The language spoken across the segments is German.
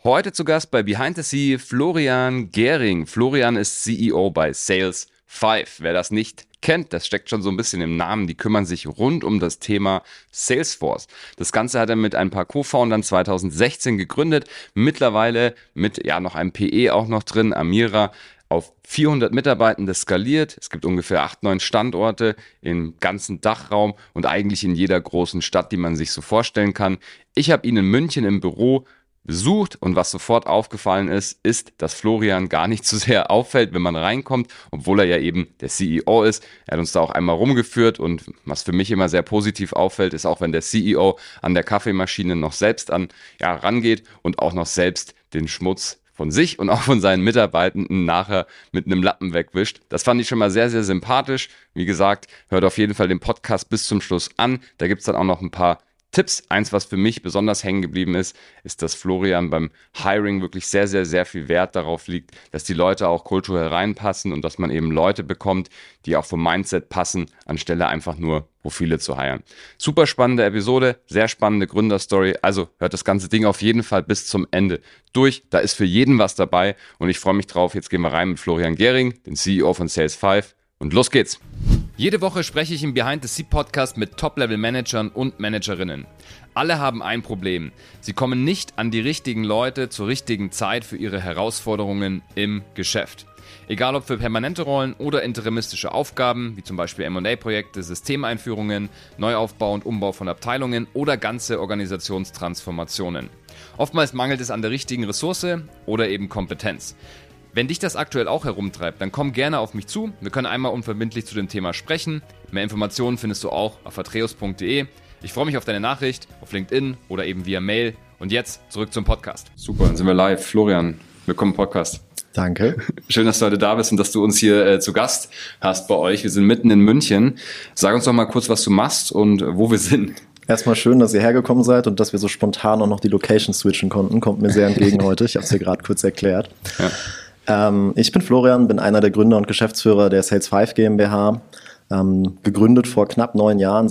Heute zu Gast bei Behind the Sea Florian Gehring. Florian ist CEO bei Sales5. Wer das nicht kennt, das steckt schon so ein bisschen im Namen, die kümmern sich rund um das Thema Salesforce. Das Ganze hat er mit ein paar Co-Foundern 2016 gegründet, mittlerweile mit noch einem PE auch noch drin, Amira, auf 400 Mitarbeitende skaliert. Es gibt ungefähr 8, 9 Standorte im ganzen Dachraum und eigentlich in jeder großen Stadt, die man sich so vorstellen kann. Ich habe ihn in München im Büro besucht und was sofort aufgefallen ist, dass Florian gar nicht so sehr auffällt, wenn man reinkommt, obwohl er ja eben der CEO ist. Er hat uns da auch einmal rumgeführt und was für mich immer sehr positiv auffällt, ist auch, wenn der CEO an der Kaffeemaschine noch selbst rangeht und auch noch selbst den Schmutz von sich und auch von seinen Mitarbeitenden nachher mit einem Lappen wegwischt. Das fand ich schon mal sehr, sehr sympathisch. Wie gesagt, hört auf jeden Fall den Podcast bis zum Schluss an. Da gibt es dann auch noch ein paar Tipps. Eins, was für mich besonders hängen geblieben ist, dass Florian beim Hiring wirklich sehr, sehr, sehr viel Wert darauf liegt, dass die Leute auch kulturell reinpassen und dass man eben Leute bekommt, die auch vom Mindset passen, anstelle einfach nur Profile zu hiren. Super spannende Episode, sehr spannende Gründerstory. Also hört das ganze Ding auf jeden Fall bis zum Ende durch. Da ist für jeden was dabei und ich freue mich drauf. Jetzt gehen wir rein mit Florian Gehring, dem CEO von Sales5 und los geht's. Jede Woche spreche ich im Behind the Sea Podcast mit Top-Level-Managern und Managerinnen. Alle haben ein Problem. Sie kommen nicht an die richtigen Leute zur richtigen Zeit für ihre Herausforderungen im Geschäft. Egal ob für permanente Rollen oder interimistische Aufgaben, wie zum Beispiel M&A-Projekte, Systemeinführungen, Neuaufbau und Umbau von Abteilungen oder ganze Organisationstransformationen. Oftmals mangelt es an der richtigen Ressource oder eben Kompetenz. Wenn dich das aktuell auch herumtreibt, dann komm gerne auf mich zu. Wir können einmal unverbindlich zu dem Thema sprechen. Mehr Informationen findest du auch auf atreus.de. Ich freue mich auf deine Nachricht, auf LinkedIn oder eben via Mail. Und jetzt zurück zum Podcast. Super, dann sind wir live. Florian, willkommen im Podcast. Danke. Schön, dass du heute da bist und dass du uns hier zu Gast hast bei euch. Wir sind mitten in München. Sag uns doch mal kurz, was du machst und wo wir sind. Erstmal schön, dass ihr hergekommen seid und dass wir so spontan auch noch die Location switchen konnten. Kommt mir sehr entgegen heute. Ich habe es dir gerade kurz erklärt. Ja. Ich bin Florian, bin einer der Gründer und Geschäftsführer der Sales5 GmbH, gegründet vor knapp 9 Jahren,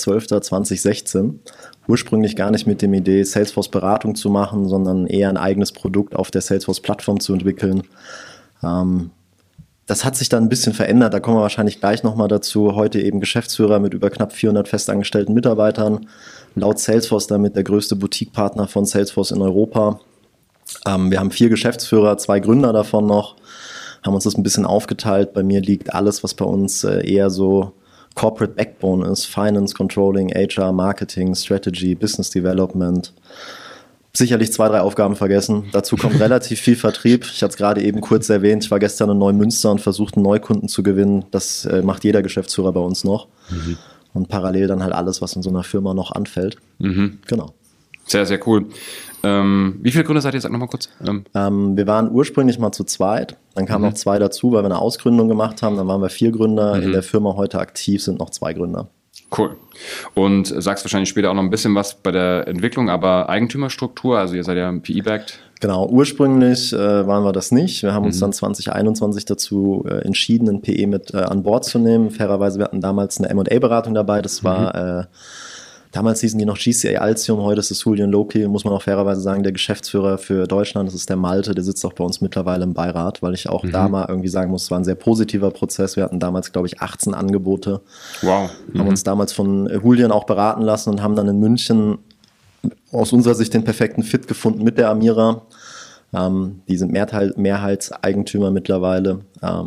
6.12.2016. Ursprünglich gar nicht mit der Idee, Salesforce-Beratung zu machen, sondern eher ein eigenes Produkt auf der Salesforce-Plattform zu entwickeln. Das hat sich dann ein bisschen verändert, da kommen wir wahrscheinlich gleich nochmal dazu. Heute eben Geschäftsführer mit über knapp 400 festangestellten Mitarbeitern, laut Salesforce damit der größte Boutique-Partner von Salesforce in Europa. Wir haben 4 Geschäftsführer, 2 Gründer davon noch, haben uns das ein bisschen aufgeteilt. Bei mir liegt alles, was bei uns eher so Corporate Backbone ist, Finance, Controlling, HR, Marketing, Strategy, Business Development. Sicherlich 2, 3 Aufgaben vergessen. Dazu kommt relativ viel Vertrieb. Ich hatte es gerade eben kurz erwähnt, ich war gestern in Neumünster und versucht, einen Neukunden zu gewinnen. Das macht jeder Geschäftsführer bei uns noch. Mhm. Und parallel dann halt alles, was in so einer Firma noch anfällt. Mhm. Genau. Sehr, sehr cool. Wie viele Gründer seid ihr? Sag nochmal kurz. Wir waren ursprünglich mal zu zweit. Dann kamen noch 2 dazu, weil wir eine Ausgründung gemacht haben. Dann waren wir 4 Gründer. In der Firma heute aktiv sind noch 2 Gründer. Cool. Und sagst wahrscheinlich später auch noch ein bisschen was bei der Entwicklung, aber Eigentümerstruktur, also ihr seid ja PE-backed. Genau, ursprünglich waren wir das nicht. Wir haben uns dann 2021 dazu entschieden, ein PE mit an Bord zu nehmen. Fairerweise, wir hatten damals eine M&A-Beratung dabei. Das war... Damals hießen die noch GCA Altium, heute ist es Julian Loki, muss man auch fairerweise sagen, der Geschäftsführer für Deutschland, das ist der Malte, der sitzt auch bei uns mittlerweile im Beirat, weil ich auch da mal irgendwie sagen muss, es war ein sehr positiver Prozess. Wir hatten damals, glaube ich, 18 Angebote. Wow. Haben uns damals von Julian auch beraten lassen und haben dann in München aus unserer Sicht den perfekten Fit gefunden mit der Amira. Die sind Mehrheitseigentümer mittlerweile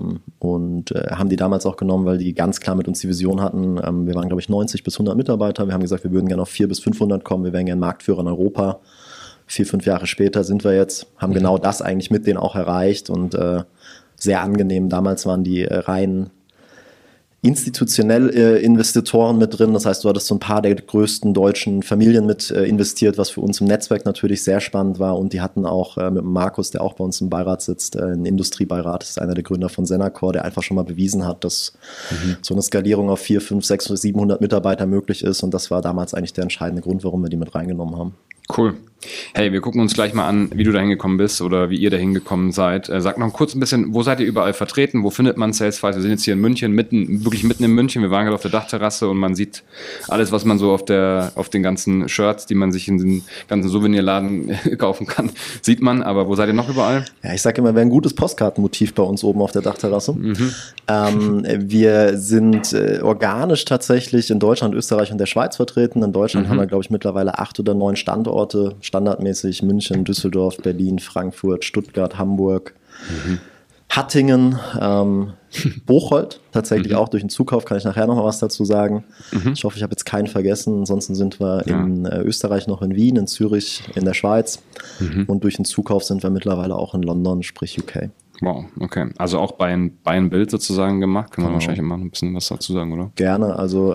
und haben die damals auch genommen, weil die ganz klar mit uns die Vision hatten. Wir waren, glaube ich, 90 bis 100 Mitarbeiter. Wir haben gesagt, wir würden gerne auf 400 bis 500 kommen. Wir wären gerne Marktführer in Europa. 4, 5 Jahre später sind wir jetzt, haben genau das eigentlich mit denen auch erreicht und sehr angenehm. Damals waren die rein institutionell Investitoren mit drin. Das heißt, du hattest so ein paar der größten deutschen Familien mit investiert, was für uns im Netzwerk natürlich sehr spannend war. Und die hatten auch mit Markus, der auch bei uns im Beirat sitzt, einen Industriebeirat, das ist einer der Gründer von Senacor, der einfach schon mal bewiesen hat, dass so eine Skalierung auf 4, 5, 6, 700 Mitarbeiter möglich ist. Und das war damals eigentlich der entscheidende Grund, warum wir die mit reingenommen haben. Cool. Hey, wir gucken uns gleich mal an, wie du da hingekommen bist oder wie ihr da hingekommen seid. Sag noch kurz ein bisschen, wo seid ihr überall vertreten? Wo findet man Salesforce? Wir sind jetzt hier in München, wirklich mitten in München. Wir waren gerade auf der Dachterrasse und man sieht alles, was man so auf den ganzen Shirts, die man sich in den ganzen Souvenirladen kaufen kann, sieht man. Aber wo seid ihr noch überall? Ja, ich sage immer, wäre ein gutes Postkartenmotiv bei uns oben auf der Dachterrasse. Wir sind organisch tatsächlich in Deutschland, Österreich und der Schweiz vertreten. In Deutschland haben wir, glaube ich, mittlerweile 8 oder 9 Standorte. Standardmäßig München, Düsseldorf, Berlin, Frankfurt, Stuttgart, Hamburg, Hattingen, Bocholt, tatsächlich auch durch den Zukauf, kann ich nachher noch mal was dazu sagen. Ich hoffe, ich habe jetzt keinen vergessen. Ansonsten sind wir in Österreich noch in Wien, in Zürich, in der Schweiz und durch den Zukauf sind wir mittlerweile auch in London, sprich UK. Wow, okay. Also auch Buy and Build sozusagen gemacht. Können wir wahrscheinlich immer ein bisschen was dazu sagen, oder? Gerne, also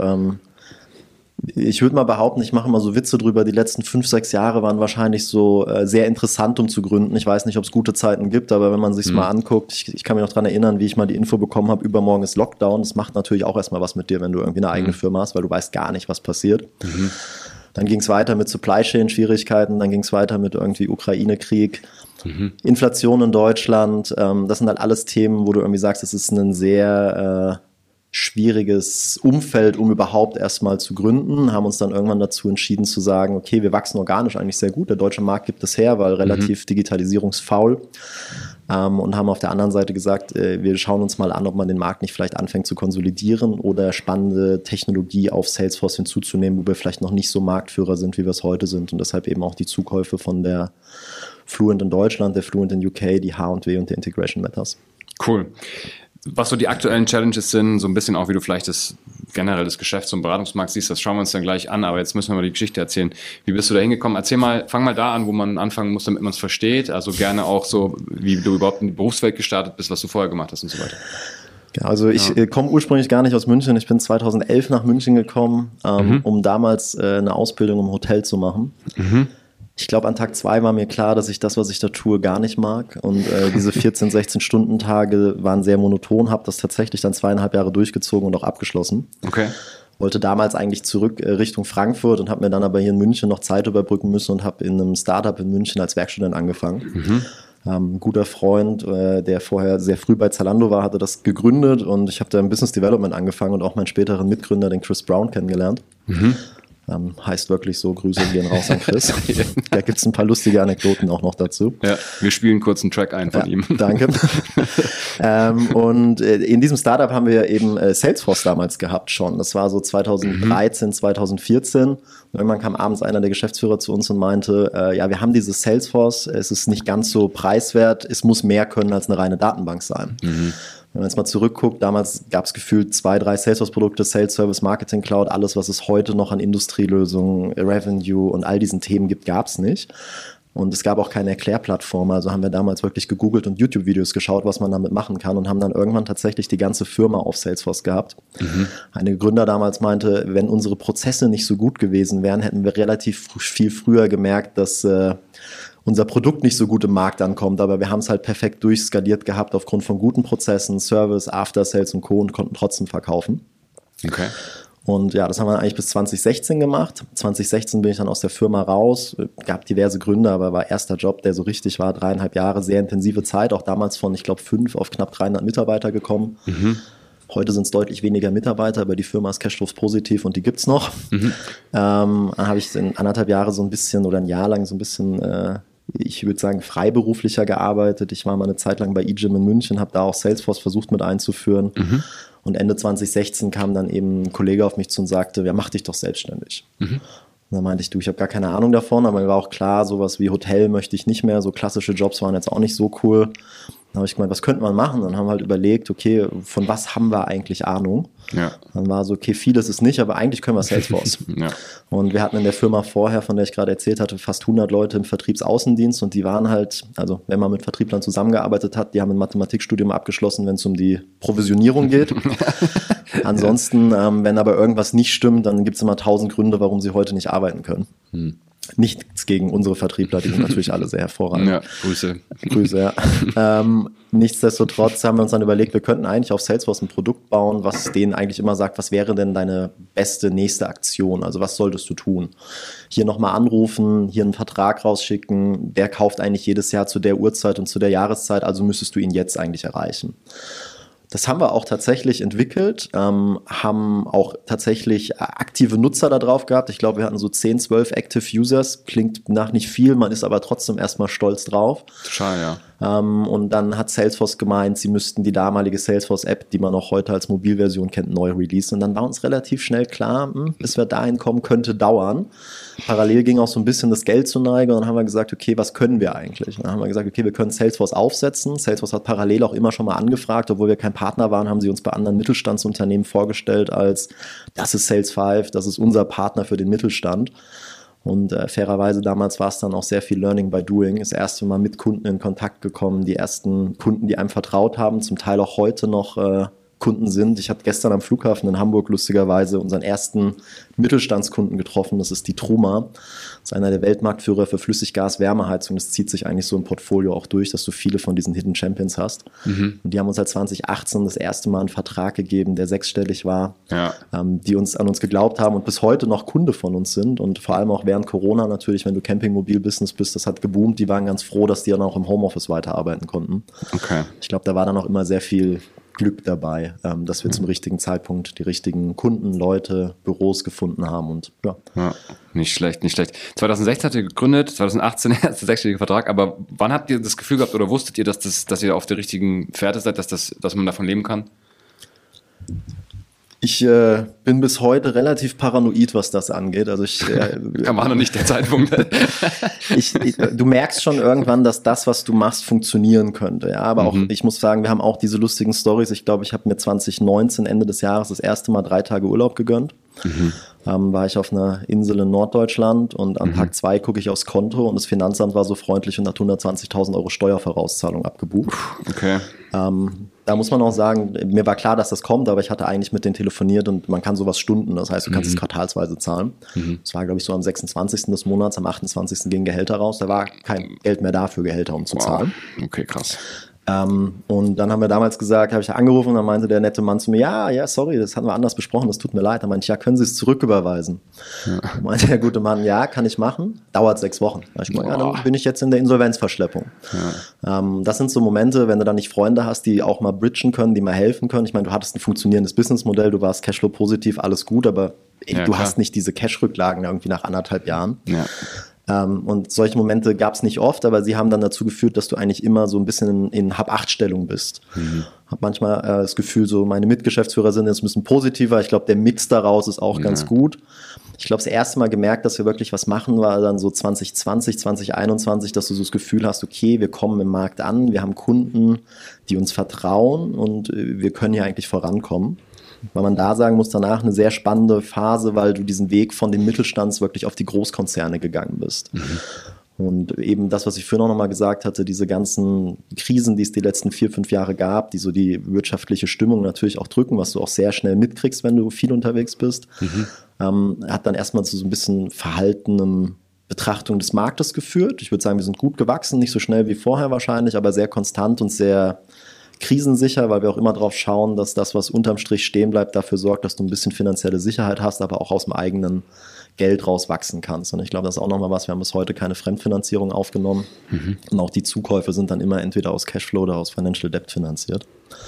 ich würde mal behaupten, ich mache immer so Witze drüber, die letzten 5, 6 Jahre waren wahrscheinlich so sehr interessant, um zu gründen. Ich weiß nicht, ob es gute Zeiten gibt, aber wenn man sich's mal anguckt, ich kann mich noch dran erinnern, wie ich mal die Info bekommen habe, übermorgen ist Lockdown. Das macht natürlich auch erstmal was mit dir, wenn du irgendwie eine eigene Firma hast, weil du weißt gar nicht, was passiert. Dann ging es weiter mit Supply Chain Schwierigkeiten, dann ging es weiter mit irgendwie Ukraine-Krieg, Inflation in Deutschland. Das sind halt alles Themen, wo du irgendwie sagst, es ist ein sehr schwieriges Umfeld, um überhaupt erstmal zu gründen, haben uns dann irgendwann dazu entschieden zu sagen, okay, wir wachsen organisch eigentlich sehr gut, der deutsche Markt gibt es her, weil relativ digitalisierungsfaul und haben auf der anderen Seite gesagt, wir schauen uns mal an, ob man den Markt nicht vielleicht anfängt zu konsolidieren oder spannende Technologie auf Salesforce hinzuzunehmen, wo wir vielleicht noch nicht so Marktführer sind, wie wir es heute sind und deshalb eben auch die Zukäufe von der Fluent in Deutschland, der Fluent in UK, die H&W und der Integration Matters. Cool. Was so die aktuellen Challenges sind, so ein bisschen auch, wie du vielleicht generell das Geschäfts- und Beratungsmarkt siehst, das schauen wir uns dann gleich an, aber jetzt müssen wir mal die Geschichte erzählen. Wie bist du da hingekommen? Fang mal da an, wo man anfangen muss, damit man es versteht, also gerne auch so, wie du überhaupt in die Berufswelt gestartet bist, was du vorher gemacht hast und so weiter. Ja, also ich komme ursprünglich gar nicht aus München, ich bin 2011 nach München gekommen, um damals eine Ausbildung im Hotel zu machen. Ich glaube, an Tag 2 war mir klar, dass ich das, was ich da tue, gar nicht mag. Und diese 14, 16-Stunden-Tage waren sehr monoton, habe das tatsächlich dann 2,5 Jahre durchgezogen und auch abgeschlossen. Okay. Wollte damals eigentlich zurück Richtung Frankfurt und habe mir dann aber hier in München noch Zeit überbrücken müssen und habe in einem Startup in München als Werkstudent angefangen. Ein guter Freund, der vorher sehr früh bei Zalando war, hatte das gegründet und ich habe da im Business Development angefangen und auch meinen späteren Mitgründer, den Chris Brown, kennengelernt. Heißt wirklich so, Grüße gehen raus an Chris. Da gibt es ein paar lustige Anekdoten auch noch dazu. Ja, wir spielen kurz einen Track ein von ihm. Danke. Und in diesem Startup haben wir eben Salesforce damals gehabt schon. Das war so 2013, 2014. Und irgendwann kam abends einer der Geschäftsführer zu uns und meinte, ja, wir haben dieses Salesforce, es ist nicht ganz so preiswert, es muss mehr können als eine reine Datenbank sein. Wenn man jetzt mal zurückguckt, damals gab es gefühlt 2, 3 Salesforce-Produkte, Sales Service, Marketing Cloud, alles, was es heute noch an Industrielösungen, Revenue und all diesen Themen gibt, gab es nicht. Und es gab auch keine Erklärplattform, also haben wir damals wirklich gegoogelt und YouTube-Videos geschaut, was man damit machen kann und haben dann irgendwann tatsächlich die ganze Firma auf Salesforce gehabt. Eine Gründer damals meinte, wenn unsere Prozesse nicht so gut gewesen wären, hätten wir relativ viel früher gemerkt, dass unser Produkt nicht so gut im Markt ankommt, aber wir haben es halt perfekt durchskaliert gehabt aufgrund von guten Prozessen, Service, After Sales und Co. und konnten trotzdem verkaufen. Okay. Und ja, das haben wir eigentlich bis 2016 gemacht. 2016 bin ich dann aus der Firma raus, gab diverse Gründe, aber war erster Job, der so richtig war, 3,5 Jahre, sehr intensive Zeit, auch damals von, ich glaube, 5 auf knapp 300 Mitarbeiter gekommen. Heute sind es deutlich weniger Mitarbeiter, aber die Firma ist cashflow-positiv und die gibt's noch. Dann habe ich in 1,5 Jahre so ein bisschen oder ein Jahr lang so ein bisschen ich würde sagen, freiberuflicher gearbeitet. Ich war mal eine Zeit lang bei eGym in München, habe da auch Salesforce versucht mit einzuführen. Und Ende 2016 kam dann eben ein Kollege auf mich zu und sagte, ja, mach dich doch selbstständig. Und dann meinte ich, ich habe gar keine Ahnung davon, aber mir war auch klar, sowas wie Hotel möchte ich nicht mehr. So klassische Jobs waren jetzt auch nicht so cool. Dann habe ich gemeint, was könnte man machen? Dann haben wir halt überlegt, okay, von was haben wir eigentlich Ahnung? Ja. Dann war so, okay, vieles ist nicht, aber eigentlich können wir Salesforce. Ja. Und wir hatten in der Firma vorher, von der ich gerade erzählt hatte, fast 100 Leute im Vertriebsaußendienst und die waren halt, also wenn man mit Vertrieblern zusammengearbeitet hat, die haben ein Mathematikstudium abgeschlossen, wenn es um die Provisionierung geht. Ansonsten, wenn aber irgendwas nicht stimmt, dann gibt es immer 1000 Gründe, warum sie heute nicht arbeiten können. Nichts gegen unsere Vertriebler, die sind natürlich alle sehr hervorragend. Ja, Grüße. Grüße, ja. Nichtsdestotrotz haben wir uns dann überlegt, wir könnten eigentlich auf Salesforce ein Produkt bauen, was denen eigentlich immer sagt, was wäre denn deine beste nächste Aktion? Also was solltest du tun? Hier nochmal anrufen, hier einen Vertrag rausschicken, der kauft eigentlich jedes Jahr zu der Uhrzeit und zu der Jahreszeit, also müsstest du ihn jetzt eigentlich erreichen. Das haben wir auch tatsächlich entwickelt, haben auch tatsächlich aktive Nutzer da drauf gehabt. Ich glaube, wir hatten so 10, 12 Active Users. Klingt nach nicht viel, man ist aber trotzdem erstmal stolz drauf. Total, ja. Und dann hat Salesforce gemeint, sie müssten die damalige Salesforce-App, die man auch heute als Mobilversion kennt, neu releasen. Und dann war uns relativ schnell klar, bis wir dahin kommen, könnte dauern. Parallel ging auch so ein bisschen das Geld zur Neige und dann haben wir gesagt, okay, was können wir eigentlich? Und dann haben wir gesagt, okay, wir können Salesforce aufsetzen. Salesforce hat parallel auch immer schon mal angefragt, obwohl wir kein Partner waren, haben sie uns bei anderen Mittelstandsunternehmen vorgestellt als, das ist Sales5, das ist unser Partner für den Mittelstand. Und fairerweise damals war es dann auch sehr viel Learning by Doing. Das erste Mal mit Kunden in Kontakt gekommen, die ersten Kunden, die einem vertraut haben, zum Teil auch heute noch Kunden sind. Ich hatte gestern am Flughafen in Hamburg lustigerweise unseren ersten Mittelstandskunden getroffen. Das ist die Truma. Das ist einer der Weltmarktführer für Flüssiggas-Wärmeheizung. Das zieht sich eigentlich so im Portfolio auch durch, dass du viele von diesen Hidden Champions hast. Und die haben uns seit 2018 das erste Mal einen Vertrag gegeben, der sechsstellig war, die an uns geglaubt haben und bis heute noch Kunde von uns sind. Und vor allem auch während Corona natürlich, wenn du Campingmobil-Business bist, das hat geboomt. Die waren ganz froh, dass die dann auch im Homeoffice weiterarbeiten konnten. Okay. Ich glaube, da war dann auch immer sehr viel Glück dabei, dass wir zum richtigen Zeitpunkt die richtigen Kunden, Leute, Büros gefunden haben und ja. Nicht schlecht, nicht schlecht. 2016 habt ihr gegründet, 2018 erster sechsstelliger Vertrag, aber wann habt ihr das Gefühl gehabt oder wusstet ihr, dass ihr auf der richtigen Fährte seid, dass man davon leben kann? Ich bin bis heute relativ paranoid, was das angeht. Also war noch nicht der Zeitpunkt. Du merkst schon irgendwann, dass das, was du machst, funktionieren könnte. Ja, aber auch, ich muss sagen, wir haben auch diese lustigen Stories. Ich glaube, ich habe mir 2019, Ende des Jahres, das erste Mal 3 Tage Urlaub gegönnt. War ich auf einer Insel in Norddeutschland und an Tag 2 gucke ich aufs Konto und das Finanzamt war so freundlich und hat 120.000 Euro Steuervorauszahlung abgebucht. Okay. Da muss man auch sagen, mir war klar, dass das kommt, aber ich hatte eigentlich mit denen telefoniert und man kann sowas stunden, das heißt, du kannst es quartalsweise zahlen. Das war, glaube ich, so am 26. des Monats, am 28. gingen Gehälter raus, da war kein Geld mehr da für Gehälter, um zu zahlen. Okay, krass. Und dann haben wir damals gesagt, habe ich angerufen und dann meinte der nette Mann zu mir, ja, sorry, das hatten wir anders besprochen, das tut mir leid. Dann meinte ich, ja, können Sie es zurücküberweisen? Meinte der gute Mann, ja, kann ich machen, dauert 6 Wochen. Da ich meine, ja, dann bin ich jetzt in der Insolvenzverschleppung. Das sind so Momente, wenn du dann nicht Freunde hast, die auch mal bridgen können, die mal helfen können. Ich meine, du hattest ein funktionierendes Businessmodell, du warst Cashflow positiv, alles gut, aber du hast nicht diese Cash-Rücklagen irgendwie nach 1,5 Jahren. Ja. Und solche Momente gab es nicht oft, aber sie haben dann dazu geführt, dass du eigentlich immer so ein bisschen in Hab-8-Stellung bist. Hab manchmal das Gefühl, so meine Mitgeschäftsführer sind jetzt ein bisschen positiver. Ich glaube, der Mix daraus ist auch ganz gut. Ich glaube, das erste Mal gemerkt, dass wir wirklich was machen, war dann so 2020, 2021, dass du so das Gefühl hast, okay, wir kommen im Markt an, wir haben Kunden, die uns vertrauen und wir können hier eigentlich vorankommen. Weil man da sagen muss, danach eine sehr spannende Phase, weil du diesen Weg von den Mittelstands wirklich auf die Großkonzerne gegangen bist. Und eben das, was ich vorhin auch nochmal gesagt hatte, diese ganzen Krisen, die es die letzten 4, 5 Jahre gab, die so die wirtschaftliche Stimmung natürlich auch drücken, was du auch sehr schnell mitkriegst, wenn du viel unterwegs bist, hat dann erstmal zu so ein bisschen verhaltenem Betrachtung des Marktes geführt. Ich würde sagen, wir sind gut gewachsen, nicht so schnell wie vorher wahrscheinlich, aber sehr konstant und sehr krisensicher, weil wir auch immer darauf schauen, dass das, was unterm Strich stehen bleibt, dafür sorgt, dass du ein bisschen finanzielle Sicherheit hast, aber auch aus dem eigenen Geld raus wachsen kannst. Und ich glaube, das ist auch nochmal was, wir haben bis heute keine Fremdfinanzierung aufgenommen. Und auch die Zukäufe sind dann immer entweder aus Cashflow oder aus Financial Debt finanziert.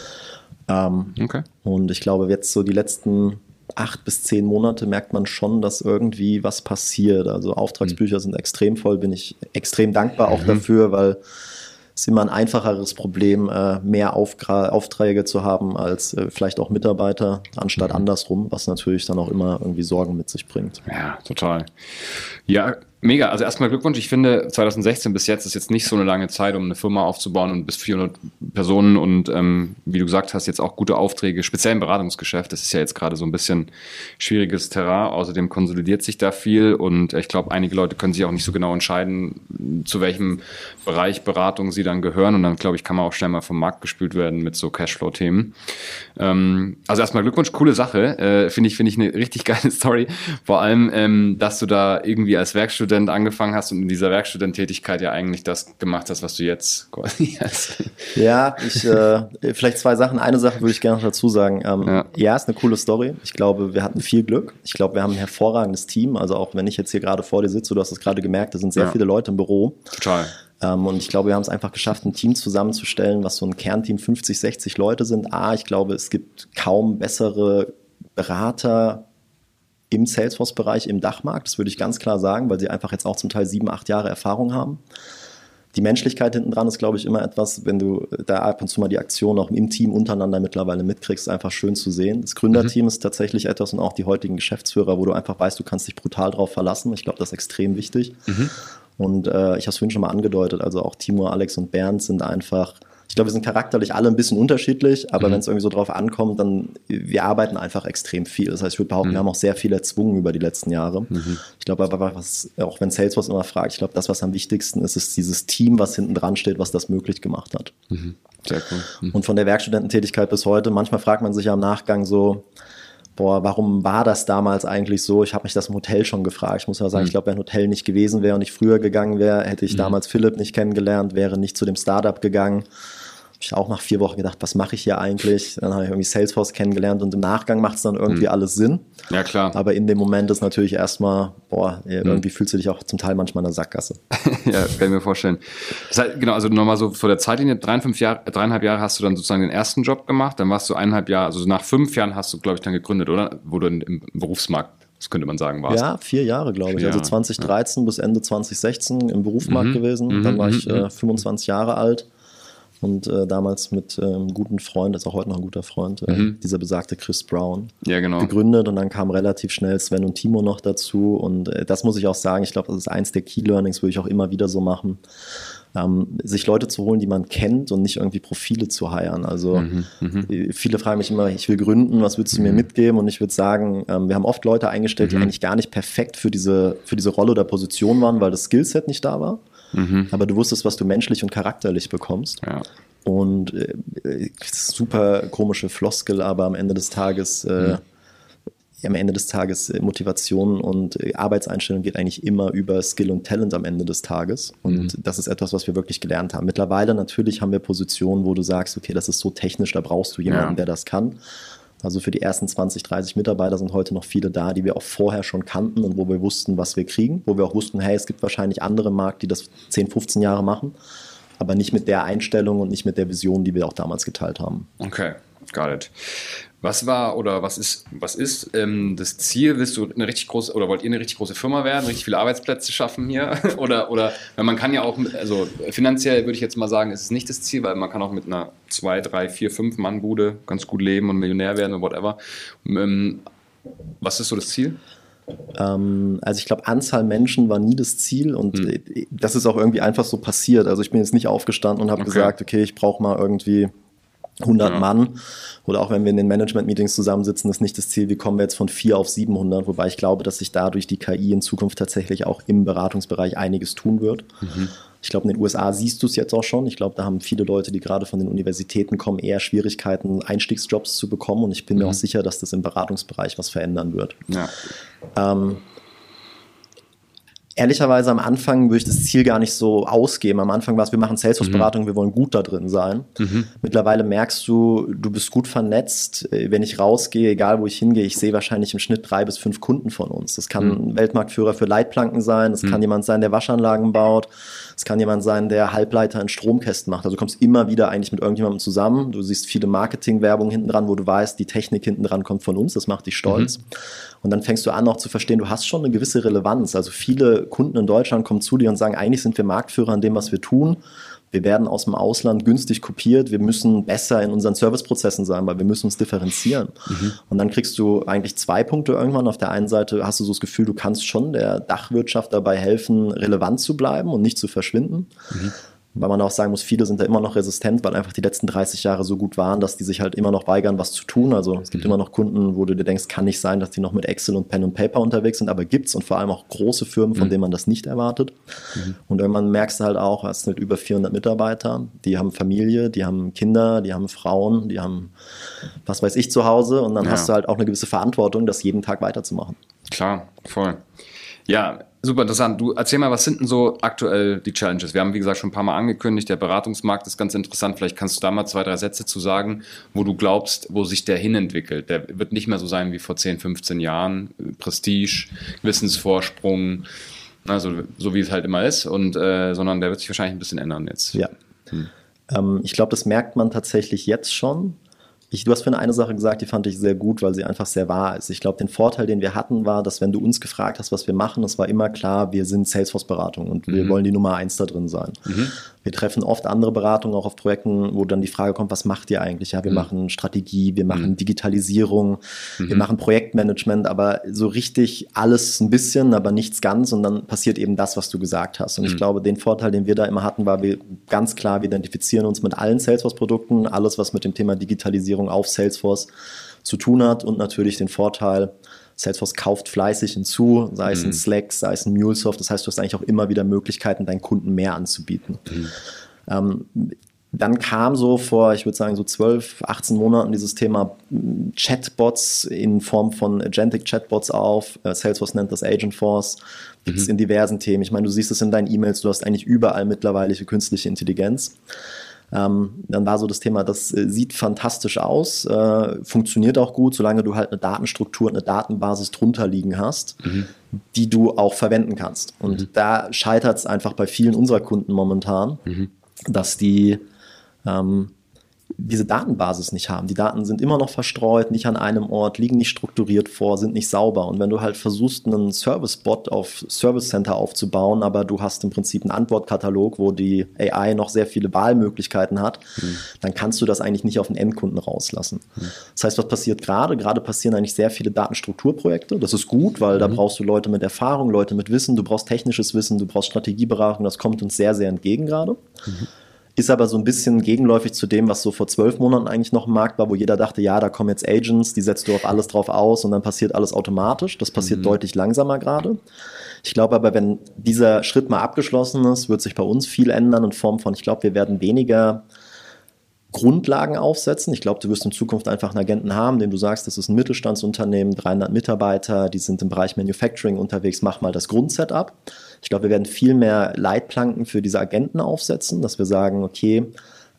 Und ich glaube, jetzt so die letzten 8 bis 10 Monate merkt man schon, dass irgendwie was passiert. Also Auftragsbücher sind extrem voll, bin ich extrem dankbar auch dafür, weil es ist immer ein einfacheres Problem, mehr Aufträge zu haben als vielleicht auch Mitarbeiter, anstatt andersrum, was natürlich dann auch immer irgendwie Sorgen mit sich bringt. Ja, total. Ja, mega. Also erstmal Glückwunsch. Ich finde, 2016 bis jetzt ist jetzt nicht so eine lange Zeit, um eine Firma aufzubauen und bis 400 Personen und wie du gesagt hast, jetzt auch gute Aufträge, speziell im Beratungsgeschäft. Das ist ja jetzt gerade so ein bisschen schwieriges Terrain. Außerdem konsolidiert sich da viel und ich glaube, einige Leute können sich auch nicht so genau entscheiden, zu welchem Bereich Beratung sie dann gehören und dann, glaube ich, kann man auch schnell mal vom Markt gespült werden mit so Cashflow-Themen. Also erstmal Glückwunsch, coole Sache. Finde ich eine richtig geile Story. Vor allem, dass du da irgendwie als Werkstudent Werkstudent angefangen hast und in dieser Werkstudententätigkeit ja eigentlich das gemacht hast, was du jetzt quasi hast. Ja, vielleicht zwei Sachen. Eine Sache würde ich gerne noch dazu sagen. Ja, ist eine coole Story. Ich glaube, wir hatten viel Glück. Ich glaube, wir haben ein hervorragendes Team. Also auch wenn ich jetzt hier gerade vor dir sitze, du hast es gerade gemerkt, da sind sehr viele Leute im Büro. Total. Und ich glaube, wir haben es einfach geschafft, ein Team zusammenzustellen, was so ein Kernteam 50, 60 Leute sind. Ich glaube, es gibt kaum bessere Berater im Salesforce-Bereich im Dachmarkt. Das würde ich ganz klar sagen, weil sie einfach jetzt auch zum Teil 7, 8 Jahre Erfahrung haben. Die Menschlichkeit hinten dran ist, glaube ich, immer etwas, wenn du da ab und zu mal die Aktion auch im Team untereinander mittlerweile mitkriegst, einfach schön zu sehen. Das Gründerteam ist tatsächlich etwas und auch die heutigen Geschäftsführer, wo du einfach weißt, du kannst dich brutal drauf verlassen. Ich glaube, das ist extrem wichtig. Und ich habe es vorhin schon mal angedeutet, also auch Timur, Alex und Bernd sind einfach, ich glaube, wir sind charakterlich alle ein bisschen unterschiedlich, aber wenn es irgendwie so drauf ankommt, dann, wir arbeiten einfach extrem viel. Das heißt, ich würde behaupten, wir haben auch sehr viel erzwungen über die letzten Jahre. Ich glaube aber, auch wenn Salesforce immer fragt, ich glaube, das, was am wichtigsten ist, ist dieses Team, was hinten dran steht, was das möglich gemacht hat. Sehr cool. Und von der Werkstudententätigkeit bis heute, manchmal fragt man sich ja im Nachgang so, warum war das damals eigentlich so? Ich habe mich das im Hotel schon gefragt. Ich muss ja sagen, ich glaube, wenn ein Hotel nicht gewesen wäre und ich früher gegangen wäre, hätte ich damals Philipp nicht kennengelernt, wäre nicht zu dem Startup gegangen. Habe ich auch nach 4 Wochen gedacht, was mache ich hier eigentlich? Dann habe ich irgendwie Salesforce kennengelernt und im Nachgang macht es dann irgendwie alles Sinn. Ja, klar. Aber in dem Moment ist natürlich erstmal, irgendwie fühlst du dich auch zum Teil manchmal in der Sackgasse. Ja, kann ich mir vorstellen. Das heißt, genau, also nochmal so vor der Zeitlinie, 3,5 Jahre hast du dann sozusagen den ersten Job gemacht, dann warst du 1,5 Jahre, also nach 5 Jahren hast du, glaube ich, dann gegründet, oder? Wo du im Berufsmarkt, das könnte man sagen, warst. Ja, 4 Jahre, glaube ich. 4 Also Jahre, 2013 bis Ende 2016 im Berufsmarkt gewesen. Dann war ich 25 Jahre alt. Und damals mit einem guten Freund, ist auch heute noch ein guter Freund, dieser besagte Chris Brown, gegründet. Und dann kam relativ schnell Sven und Timo noch dazu. Und das muss ich auch sagen, ich glaube, das ist eins der Key Learnings, würde ich auch immer wieder so machen, sich Leute zu holen, die man kennt und nicht irgendwie Profile zu hiren. Also viele fragen mich immer, ich will gründen, was würdest du mir mitgeben? Und ich würde sagen, wir haben oft Leute eingestellt, die eigentlich gar nicht perfekt für diese Rolle oder Position waren, weil das Skillset nicht da war. Aber du wusstest, was du menschlich und charakterlich bekommst. Ja. Und super komische Floskel, aber am Ende des Tages Motivation und Arbeitseinstellung geht eigentlich immer über Skill und Talent am Ende des Tages. Und das ist etwas, was wir wirklich gelernt haben. Mittlerweile natürlich haben wir Positionen, wo du sagst, okay, das ist so technisch, da brauchst du jemanden, der das kann. Also für die ersten 20, 30 Mitarbeiter sind heute noch viele da, die wir auch vorher schon kannten und wo wir wussten, was wir kriegen. Wo wir auch wussten, hey, es gibt wahrscheinlich andere im Markt, die das 10, 15 Jahre machen, aber nicht mit der Einstellung und nicht mit der Vision, die wir auch damals geteilt haben. Okay, got it. Was war oder was ist das Ziel? Willst du eine richtig große oder wollt ihr eine richtig große Firma werden, richtig viele Arbeitsplätze schaffen hier? oder weil man kann ja auch, also finanziell würde ich jetzt mal sagen, ist es nicht das Ziel, weil man kann auch mit einer 2, 3, 4, 5 Mann-Bude ganz gut leben und Millionär werden oder whatever. Was ist so das Ziel? Also ich glaube, Anzahl Menschen war nie das Ziel und das ist auch irgendwie einfach so passiert. Also ich bin jetzt nicht aufgestanden und habe gesagt, okay, ich brauche mal irgendwie 100 Mann. Oder auch wenn wir in den Management-Meetings zusammensitzen, ist nicht das Ziel, wie kommen wir jetzt von 4 auf 700, wobei ich glaube, dass sich dadurch die KI in Zukunft tatsächlich auch im Beratungsbereich einiges tun wird. Ich glaube, in den USA siehst du es jetzt auch schon. Ich glaube, da haben viele Leute, die gerade von den Universitäten kommen, eher Schwierigkeiten, Einstiegsjobs zu bekommen und ich bin mir auch sicher, dass das im Beratungsbereich was verändern wird. Ja. Ehrlicherweise am Anfang würde ich das Ziel gar nicht so ausgeben. Am Anfang war es, wir machen Salesforce-Beratung, wir wollen gut da drin sein. Mittlerweile merkst du, du bist gut vernetzt. Wenn ich rausgehe, egal wo ich hingehe, ich sehe wahrscheinlich im Schnitt 3 bis 5 Kunden von uns. Das kann ein Weltmarktführer für Leitplanken sein, das kann jemand sein, der Waschanlagen baut, es kann jemand sein, der Halbleiter in Stromkästen macht. Also du kommst immer wieder eigentlich mit irgendjemandem zusammen. Du siehst viele Marketing-Werbung hinten dran, wo du weißt, die Technik hinten dran kommt von uns, das macht dich stolz. Und dann fängst du an auch zu verstehen, du hast schon eine gewisse Relevanz. Also viele Kunden in Deutschland kommen zu dir und sagen, eigentlich sind wir Marktführer in dem, was wir tun. Wir werden aus dem Ausland günstig kopiert. Wir müssen besser in unseren Serviceprozessen sein, weil wir müssen uns differenzieren. Und dann kriegst du eigentlich 2 Punkte irgendwann. Auf der einen Seite hast du so das Gefühl, du kannst schon der Dachwirtschaft dabei helfen, relevant zu bleiben und nicht zu verschwinden. Weil man auch sagen muss, viele sind da immer noch resistent, weil einfach die letzten 30 Jahre so gut waren, dass die sich halt immer noch weigern, was zu tun. Also es gibt immer noch Kunden, wo du dir denkst, kann nicht sein, dass die noch mit Excel und Pen und Paper unterwegs sind, aber gibt's und vor allem auch große Firmen, von denen man das nicht erwartet. Und irgendwann merkst du halt auch, du hast mit über 400 Mitarbeiter, die haben Familie, die haben Kinder, die haben Frauen, die haben was weiß ich zu Hause und dann hast du halt auch eine gewisse Verantwortung, das jeden Tag weiterzumachen. Klar, voll. Ja, super interessant. Du erzähl mal, was sind denn so aktuell die Challenges? Wir haben, wie gesagt, schon ein paar Mal angekündigt, der Beratungsmarkt ist ganz interessant. Vielleicht kannst du da mal 2, 3 Sätze zu sagen, wo du glaubst, wo sich der hinentwickelt. Der wird nicht mehr so sein wie vor 10, 15 Jahren. Prestige, Wissensvorsprung, also so wie es halt immer ist, und sondern der wird sich wahrscheinlich ein bisschen ändern jetzt. Ja. Ich glaube, das merkt man tatsächlich jetzt schon. Du hast vorhin eine Sache gesagt, die fand ich sehr gut, weil sie einfach sehr wahr ist. Ich glaube, den Vorteil, den wir hatten, war, dass wenn du uns gefragt hast, was wir machen, es war immer klar, wir sind Salesforce-Beratung und wir wollen die Nummer 1 da drin sein. Wir treffen oft andere Beratungen auch auf Projekten, wo dann die Frage kommt, was macht ihr eigentlich? Ja, wir machen Strategie, wir machen Digitalisierung, wir machen Projektmanagement, aber so richtig alles ein bisschen, aber nichts ganz, und dann passiert eben das, was du gesagt hast. Und ich glaube, den Vorteil, den wir da immer hatten, war, wir ganz klar, wir identifizieren uns mit allen Salesforce-Produkten, alles, was mit dem Thema Digitalisierung auf Salesforce zu tun hat, und natürlich den Vorteil, Salesforce kauft fleißig hinzu, sei es ein Slack, sei es ein MuleSoft. Das heißt, du hast eigentlich auch immer wieder Möglichkeiten, deinen Kunden mehr anzubieten. Dann kam so vor, ich würde sagen, so 12, 18 Monaten dieses Thema Chatbots in Form von Agentic Chatbots auf. Salesforce nennt das Agentforce. Gibt es in diversen Themen. Ich meine, du siehst es in deinen E-Mails, du hast eigentlich überall mittlerweile künstliche Intelligenz. Dann war so das Thema, das sieht fantastisch aus, funktioniert auch gut, solange du halt eine Datenstruktur, eine Datenbasis drunter liegen hast, die du auch verwenden kannst. Und da scheitert es einfach bei vielen unserer Kunden momentan, dass die diese Datenbasis nicht haben. Die Daten sind immer noch verstreut, nicht an einem Ort, liegen nicht strukturiert vor, sind nicht sauber. Und wenn du halt versuchst, einen Service-Bot auf Service Center aufzubauen, aber du hast im Prinzip einen Antwortkatalog, wo die AI noch sehr viele Wahlmöglichkeiten hat, dann kannst du das eigentlich nicht auf den Endkunden rauslassen. Das heißt, was passiert gerade? Gerade passieren eigentlich sehr viele Datenstrukturprojekte. Das ist gut, weil da brauchst du Leute mit Erfahrung, Leute mit Wissen, du brauchst technisches Wissen, du brauchst Strategieberatung, das kommt uns sehr, sehr entgegen gerade. Ist aber so ein bisschen gegenläufig zu dem, was so vor 12 Monaten eigentlich noch im Markt war, wo jeder dachte, ja, da kommen jetzt Agents, die setzt du auf alles drauf aus und dann passiert alles automatisch. Das passiert deutlich langsamer gerade. Ich glaube aber, wenn dieser Schritt mal abgeschlossen ist, wird sich bei uns viel ändern in Form von, ich glaube, wir werden weniger Grundlagen aufsetzen. Ich glaube, du wirst in Zukunft einfach einen Agenten haben, dem du sagst, das ist ein Mittelstandsunternehmen, 300 Mitarbeiter, die sind im Bereich Manufacturing unterwegs, mach mal das Grundsetup. Ich glaube, wir werden viel mehr Leitplanken für diese Agenten aufsetzen, dass wir sagen, okay,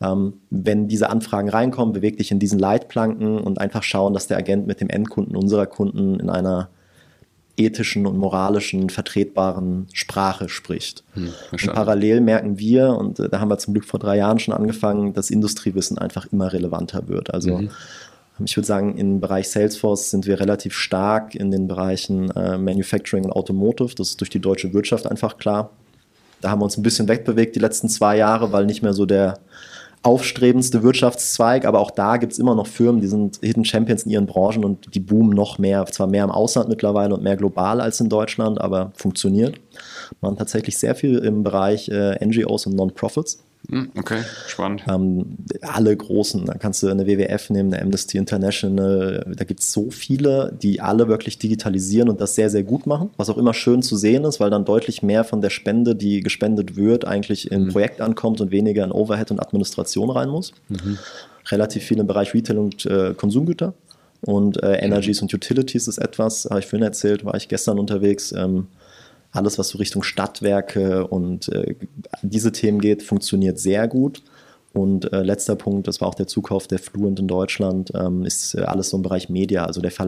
wenn diese Anfragen reinkommen, beweg dich in diesen Leitplanken und einfach schauen, dass der Agent mit dem Endkunden unserer Kunden in einer ethischen und moralischen, vertretbaren Sprache spricht. Und parallel merken wir, und da haben wir zum Glück vor 3 Jahren schon angefangen, dass Industriewissen einfach immer relevanter wird. Also ich würde sagen, im Bereich Salesforce sind wir relativ stark in den Bereichen Manufacturing und Automotive. Das ist durch die deutsche Wirtschaft einfach klar. Da haben wir uns ein bisschen wegbewegt die letzten 2 Jahre, weil nicht mehr so der aufstrebendste Wirtschaftszweig, aber auch da gibt es immer noch Firmen, die sind Hidden Champions in ihren Branchen und die boomen noch mehr, zwar mehr im Ausland mittlerweile und mehr global als in Deutschland, aber funktioniert. Man tatsächlich sehr viel im Bereich NGOs und Non-Profits. Okay, spannend. Alle großen, da kannst du eine WWF nehmen, eine Amnesty International, da gibt es so viele, die alle wirklich digitalisieren und das sehr, sehr gut machen, was auch immer schön zu sehen ist, weil dann deutlich mehr von der Spende, die gespendet wird, eigentlich im Projekt ankommt und weniger in Overhead und Administration rein muss. Relativ viel im Bereich Retail und Konsumgüter und Energies und Utilities ist etwas, habe ich vorhin erzählt, war ich gestern unterwegs, alles, was so Richtung Stadtwerke und diese Themen geht, funktioniert sehr gut. Und letzter Punkt, das war auch der Zukauf der Fluent in Deutschland, ist alles so im Bereich Media, also der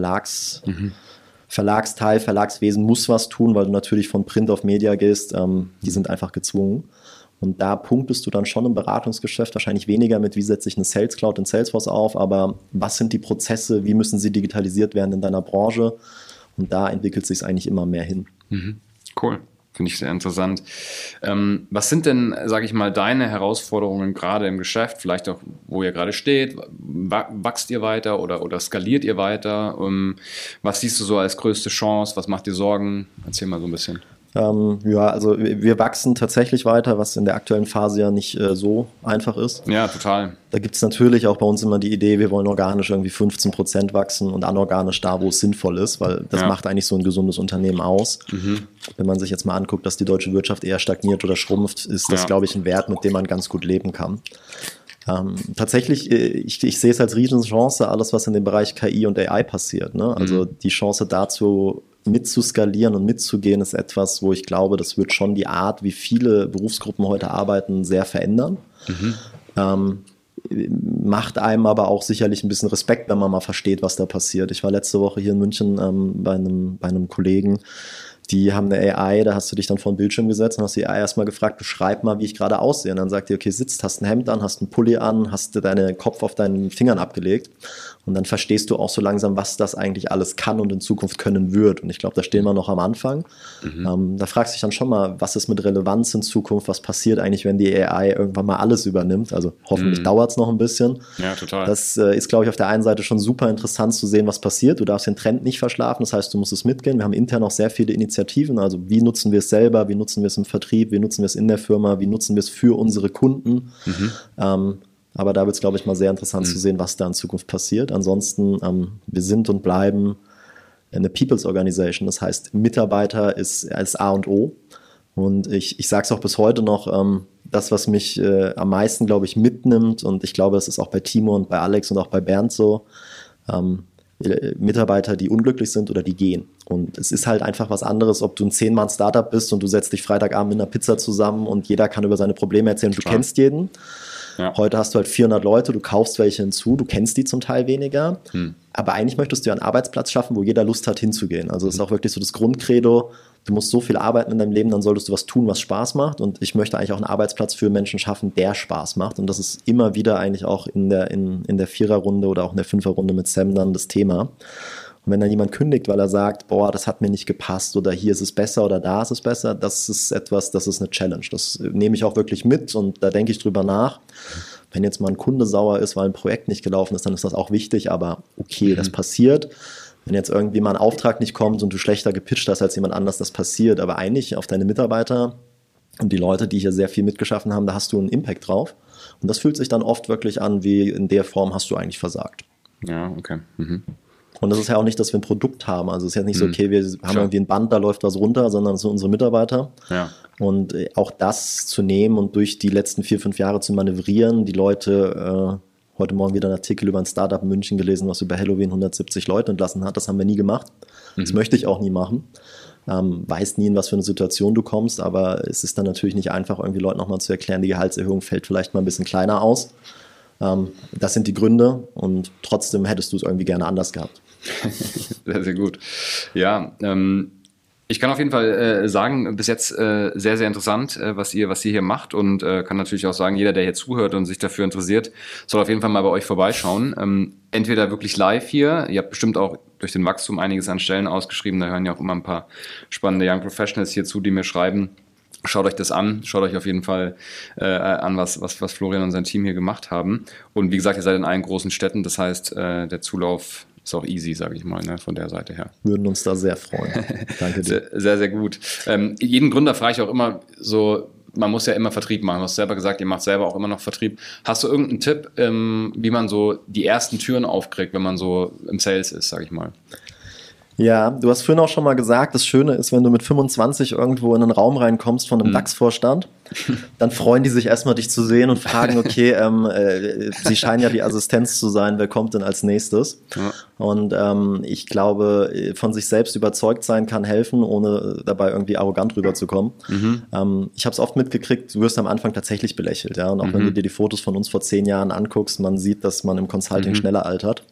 Verlagsteil, Verlagswesen muss was tun, weil du natürlich von Print auf Media gehst, die sind einfach gezwungen. Und da punktest du dann schon im Beratungsgeschäft wahrscheinlich weniger mit, wie setze ich eine Sales Cloud in Salesforce auf, aber was sind die Prozesse, wie müssen sie digitalisiert werden in deiner Branche? Und da entwickelt sich es eigentlich immer mehr hin. Cool, finde ich sehr interessant. Was sind denn, sage ich mal, deine Herausforderungen gerade im Geschäft, vielleicht auch, wo ihr gerade steht? Wachst ihr weiter oder skaliert ihr weiter? Was siehst du so als größte Chance? Was macht dir Sorgen? Erzähl mal so ein bisschen. Ja, also wir wachsen tatsächlich weiter, was in der aktuellen Phase ja nicht so einfach ist. Ja, total. Da gibt es natürlich auch bei uns immer die Idee, wir wollen organisch irgendwie 15% wachsen und anorganisch da, wo es sinnvoll ist, weil das macht eigentlich so ein gesundes Unternehmen aus. Wenn man sich jetzt mal anguckt, dass die deutsche Wirtschaft eher stagniert oder schrumpft, ist das, glaube ich, ein Wert, mit dem man ganz gut leben kann. Tatsächlich, ich sehe es als Riesenchance, alles, was in dem Bereich KI und AI passiert. Ne? Also die Chance dazu, mitzuskalieren und mitzugehen, ist etwas, wo ich glaube, das wird schon die Art, wie viele Berufsgruppen heute arbeiten, sehr verändern. Macht einem aber auch sicherlich ein bisschen Respekt, wenn man mal versteht, was da passiert. Ich war letzte Woche hier in München bei einem Kollegen, die haben eine AI, da hast du dich dann vor den Bildschirm gesetzt und hast die AI erstmal gefragt, beschreib mal, wie ich gerade aussehe. Und dann sagt die, okay, sitzt, hast ein Hemd an, hast einen Pulli an, hast du deinen Kopf auf deinen Fingern abgelegt. Und dann verstehst du auch so langsam, was das eigentlich alles kann und in Zukunft können wird. Und ich glaube, da stehen wir noch am Anfang. Da fragst du dich dann schon mal, was ist mit Relevanz in Zukunft? Was passiert eigentlich, wenn die AI irgendwann mal alles übernimmt? Also hoffentlich dauert es noch ein bisschen. Ja, total. Das ist, glaube ich, auf der einen Seite schon super interessant zu sehen, was passiert. Du darfst den Trend nicht verschlafen. Das heißt, du musst es mitgehen. Wir haben intern auch sehr viele Initiativen. Also wie nutzen wir es selber? Wie nutzen wir es im Vertrieb? Wie nutzen wir es in der Firma? Wie nutzen wir es für unsere Kunden? Aber da wird es, glaube ich, mal sehr interessant zu sehen, was da in Zukunft passiert. Ansonsten, wir sind und bleiben eine People's Organization. Das heißt, Mitarbeiter ist A und O. Und ich sage es auch bis heute noch, das, was mich am meisten, glaube ich, mitnimmt, und ich glaube, das ist auch bei Timo und bei Alex und auch bei Bernd so, Mitarbeiter, die unglücklich sind oder die gehen. Und es ist halt einfach was anderes, ob du ein 10-Mann-Startup bist und du setzt dich Freitagabend mit einer Pizza zusammen und jeder kann über seine Probleme erzählen, du kennst jeden. Ja. Heute hast du halt 400 Leute, du kaufst welche hinzu, du kennst die zum Teil weniger, aber eigentlich möchtest du ja einen Arbeitsplatz schaffen, wo jeder Lust hat hinzugehen. Also das ist auch wirklich so das Grundcredo, du musst so viel arbeiten in deinem Leben, dann solltest du was tun, was Spaß macht, und ich möchte eigentlich auch einen Arbeitsplatz für Menschen schaffen, der Spaß macht, und das ist immer wieder eigentlich auch in der Viererrunde oder auch in der Fünferrunde mit Sam dann das Thema. Und wenn dann jemand kündigt, weil er sagt, boah, das hat mir nicht gepasst oder hier ist es besser oder da ist es besser, das ist etwas, das ist eine Challenge. Das nehme ich auch wirklich mit und da denke ich drüber nach. Wenn jetzt mal ein Kunde sauer ist, weil ein Projekt nicht gelaufen ist, dann ist das auch wichtig, aber okay, das passiert. Wenn jetzt irgendwie mal ein Auftrag nicht kommt und du schlechter gepitcht hast als jemand anders, das passiert. Aber eigentlich auf deine Mitarbeiter und die Leute, die hier sehr viel mitgeschaffen haben, da hast du einen Impact drauf. Und das fühlt sich dann oft wirklich an, wie in der Form hast du eigentlich versagt. Ja, okay. Und das ist ja auch nicht, dass wir ein Produkt haben. Also es ist ja nicht so, okay, wir haben irgendwie ein Band, da läuft was runter, sondern es sind unsere Mitarbeiter. Ja. Und auch das zu nehmen und durch die letzten 4-5 Jahre zu manövrieren, die Leute, heute Morgen wieder einen Artikel über ein Startup in München gelesen, was über Halloween 170 Leute entlassen hat, das haben wir nie gemacht. Das möchte ich auch nie machen. Weiß nie, in was für eine Situation du kommst, aber es ist dann natürlich nicht einfach, irgendwie Leuten nochmal zu erklären, die Gehaltserhöhung fällt vielleicht mal ein bisschen kleiner aus. Das sind die Gründe, und trotzdem hättest du es irgendwie gerne anders gehabt. Sehr, sehr gut. Ja, ich kann auf jeden Fall sagen, bis jetzt sehr, sehr interessant, was ihr hier macht, und kann natürlich auch sagen, jeder, der hier zuhört und sich dafür interessiert, soll auf jeden Fall mal bei euch vorbeischauen. Entweder wirklich live hier, ihr habt bestimmt auch durch den Wachstum einiges an Stellen ausgeschrieben, da hören ja auch immer ein paar spannende Young Professionals hier zu, die mir schreiben. Schaut euch das an, schaut euch auf jeden Fall an, was Florian und sein Team hier gemacht haben. Und wie gesagt, ihr seid in allen großen Städten, das heißt, der Zulauf ist auch easy, sage ich mal, ne, von der Seite her. Würden uns da sehr freuen. Danke dir. Sehr, sehr gut. Jeden Gründer frage ich auch immer so, man muss ja immer Vertrieb machen. Du hast selber gesagt, ihr macht selber auch immer noch Vertrieb. Hast du irgendeinen Tipp, wie man so die ersten Türen aufkriegt, wenn man so im Sales ist, sage ich mal? Ja, du hast vorhin auch schon mal gesagt, das Schöne ist, wenn du mit 25 irgendwo in einen Raum reinkommst von einem DAX-Vorstand, dann freuen die sich erstmal, dich zu sehen und fragen, okay, sie scheinen ja die Assistenz zu sein, wer kommt denn als nächstes? Ja. Und ich glaube, von sich selbst überzeugt sein kann helfen, ohne dabei irgendwie arrogant rüberzukommen. Ich habe es oft mitgekriegt, du wirst am Anfang tatsächlich belächelt. Ja? Und auch wenn du dir die Fotos von uns vor 10 Jahren anguckst, man sieht, dass man im Consulting schneller altert.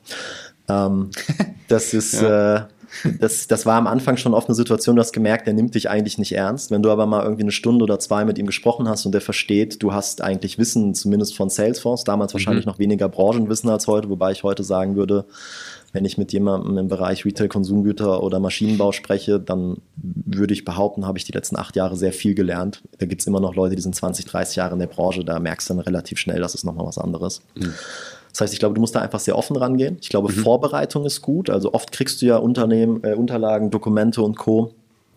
Das ist... Ja. Das war am Anfang schon oft eine Situation, du hast gemerkt, der nimmt dich eigentlich nicht ernst. Wenn du aber mal irgendwie 1 Stunde oder 2 mit ihm gesprochen hast und der versteht, du hast eigentlich Wissen, zumindest von Salesforce, damals wahrscheinlich noch weniger Branchenwissen als heute, wobei ich heute sagen würde, wenn ich mit jemandem im Bereich Retail, Konsumgüter oder Maschinenbau spreche, dann würde ich behaupten, habe ich die letzten 8 Jahre sehr viel gelernt. Da gibt es immer noch Leute, die sind 20, 30 Jahre in der Branche, da merkst du dann relativ schnell, das ist nochmal was anderes. Das heißt, ich glaube, du musst da einfach sehr offen rangehen. Ich glaube, Vorbereitung ist gut. Also oft kriegst du ja Unterlagen, Dokumente und Co.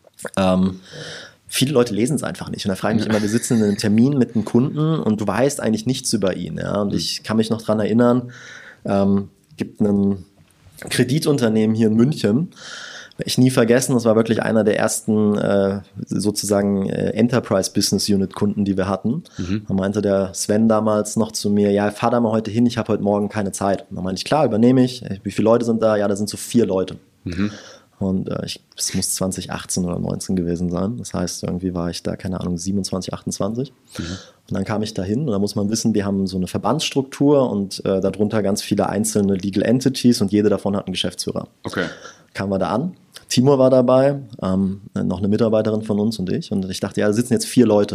Viele Leute lesen es einfach nicht. Und da frage ich mich immer, wir sitzen in einem Termin mit einem Kunden und du weißt eigentlich nichts über ihn. Ja? Und ich kann mich noch dran erinnern, gibt ein Kreditunternehmen hier in München, ich nie vergessen, das war wirklich einer der ersten sozusagen Enterprise Business Unit Kunden, die wir hatten. Da meinte der Sven damals noch zu mir, ja, fahr da mal heute hin, ich habe heute Morgen keine Zeit. Und dann meinte ich, klar, übernehme ich. Wie viele Leute sind da? Ja, da sind so 4 Leute. Und es muss 2018 oder 19 gewesen sein. Das heißt, irgendwie war ich da, keine Ahnung, 27, 28. Und dann kam ich da hin und da muss man wissen, wir haben so eine Verbandsstruktur und darunter ganz viele einzelne Legal Entities und jede davon hat einen Geschäftsführer. Okay. Kamen wir da an. Timur war dabei, noch eine Mitarbeiterin von uns und ich. Und ich dachte, ja, da sitzen jetzt 4 Leute.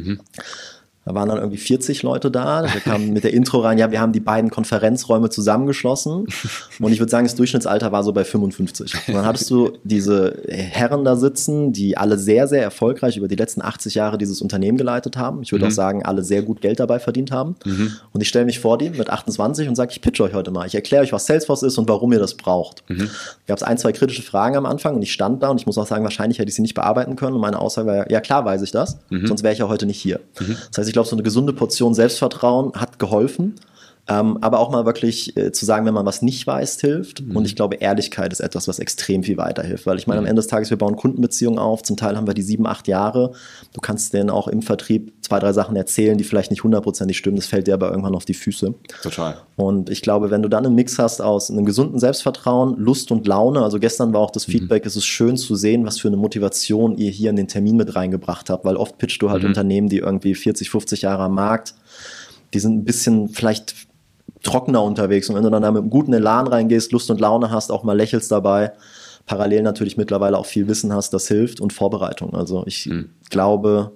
Da waren dann irgendwie 40 Leute da. Wir kamen mit der Intro rein, ja, wir haben die beiden Konferenzräume zusammengeschlossen. Und ich würde sagen, das Durchschnittsalter war so bei 55. Und dann hattest du diese Herren da sitzen, die alle sehr, sehr erfolgreich über die letzten 80 Jahre dieses Unternehmen geleitet haben. Ich würde auch sagen, alle sehr gut Geld dabei verdient haben. Und ich stelle mich vor die mit 28 und sage, ich pitche euch heute mal. Ich erkläre euch, was Salesforce ist und warum ihr das braucht. Da gab es 1, 2 kritische Fragen am Anfang und ich stand da und ich muss auch sagen, wahrscheinlich hätte ich sie nicht bearbeiten können. Und meine Aussage war, ja klar weiß ich das, sonst wäre ich ja heute nicht hier. Das heißt, ich glaube, so eine gesunde Portion Selbstvertrauen hat geholfen, aber auch mal wirklich zu sagen, wenn man was nicht weiß, hilft. Und ich glaube, Ehrlichkeit ist etwas, was extrem viel weiterhilft, weil ich meine, am Ende des Tages, wir bauen Kundenbeziehungen auf, zum Teil haben wir die 7, 8 Jahre. Du kannst denen auch im Vertrieb 2, 3 Sachen erzählen, die vielleicht nicht 100% stimmen, das fällt dir aber irgendwann auf die Füße. Total. Und ich glaube, wenn du dann einen Mix hast aus einem gesunden Selbstvertrauen, Lust und Laune, also gestern war auch das Feedback, es ist schön zu sehen, was für eine Motivation ihr hier in den Termin mit reingebracht habt, weil oft pitchst du halt Unternehmen, die irgendwie 40, 50 Jahre am Markt, die sind ein bisschen vielleicht trockener unterwegs. Und wenn du dann da mit einem guten Elan reingehst, Lust und Laune hast, auch mal lächelst dabei, parallel natürlich mittlerweile auch viel Wissen hast, das hilft und Vorbereitung. Also ich glaube,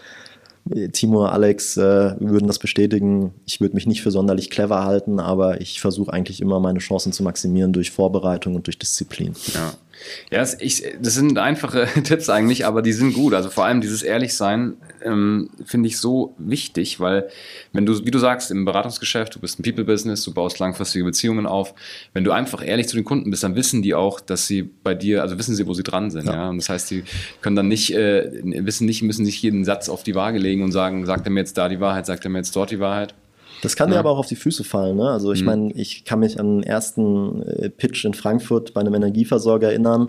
Timur, Alex würden das bestätigen. Ich würde mich nicht für sonderlich clever halten, aber ich versuche eigentlich immer meine Chancen zu maximieren durch Vorbereitung und durch Disziplin. Ja, das sind einfache Tipps eigentlich, aber die sind gut. Also vor allem dieses Ehrlichsein finde ich so wichtig, weil wenn du, wie du sagst, im Beratungsgeschäft, du bist ein People-Business, du baust langfristige Beziehungen auf, wenn du einfach ehrlich zu den Kunden bist, dann wissen die auch, dass sie bei dir, also wissen sie, wo sie dran sind. Ja. Und das heißt, die können dann müssen nicht jeden Satz auf die Waage legen und sagen, sagt er mir jetzt da die Wahrheit, sagt er mir jetzt dort die Wahrheit. Das kann dir aber auch auf die Füße fallen. Ne? Also ich meine, ich kann mich an den ersten Pitch in Frankfurt bei einem Energieversorger erinnern.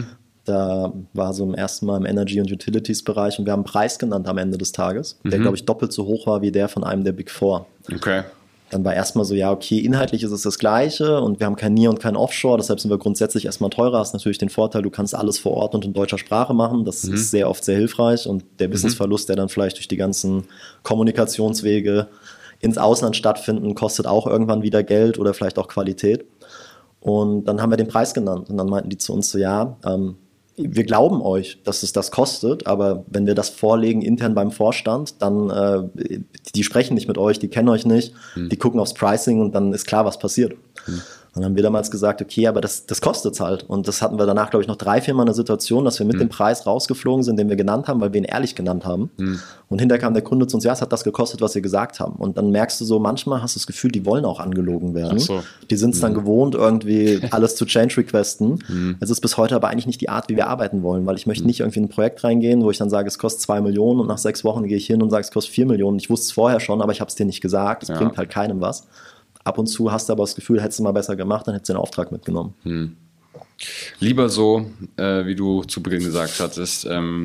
Da war so im ersten Mal im Energy- und Utilities-Bereich und wir haben einen Preis genannt am Ende des Tages, der, glaube ich, doppelt so hoch war wie der von einem der Big Four. Okay. Dann war erstmal so, ja, okay, inhaltlich ist es das Gleiche und wir haben kein Near und kein Offshore, deshalb sind wir grundsätzlich erstmal teurer. Hast natürlich den Vorteil, du kannst alles vor Ort und in deutscher Sprache machen. Das ist sehr oft sehr hilfreich und der Wissensverlust, der dann vielleicht durch die ganzen Kommunikationswege ins Ausland stattfinden, kostet auch irgendwann wieder Geld oder vielleicht auch Qualität. Und dann haben wir den Preis genannt und dann meinten die zu uns so, ja, wir glauben euch, dass es das kostet, aber wenn wir das vorlegen intern beim Vorstand, dann, die sprechen nicht mit euch, die kennen euch nicht, die gucken aufs Pricing und dann ist klar, was passiert. Dann haben wir damals gesagt, okay, aber das kostet es halt. Und das hatten wir danach, glaube ich, noch 3, 4 Mal eine Situation, dass wir mit dem Preis rausgeflogen sind, den wir genannt haben, weil wir ihn ehrlich genannt haben. Und hinterher kam der Kunde zu uns, ja, es hat das gekostet, was wir gesagt haben. Und dann merkst du so, manchmal hast du das Gefühl, die wollen auch angelogen werden. So. Die sind es dann gewohnt, irgendwie alles zu Change-Requesten. Es ist bis heute aber eigentlich nicht die Art, wie wir arbeiten wollen, weil ich möchte nicht irgendwie in ein Projekt reingehen, wo ich dann sage, es kostet 2 Millionen und nach 6 Wochen gehe ich hin und sage, es kostet 4 Millionen. Ich wusste es vorher schon, aber ich habe es dir nicht gesagt. Es bringt halt keinem was. Ab und zu hast du aber das Gefühl, hättest du mal besser gemacht, dann hättest du den Auftrag mitgenommen. Lieber so, wie du zu Beginn gesagt hattest,